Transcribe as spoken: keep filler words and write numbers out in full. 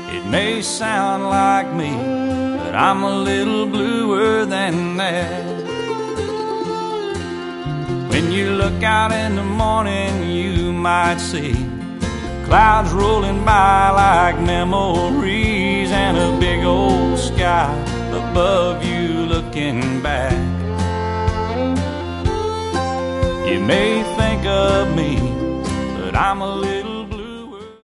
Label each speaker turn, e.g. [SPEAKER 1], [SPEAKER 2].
[SPEAKER 1] It may sound like me, but I'm a little bluer than that. When you look out in the morning, you might see clouds rolling by like memories, and a big old sky above you looking back. You may think of me, but I'm a little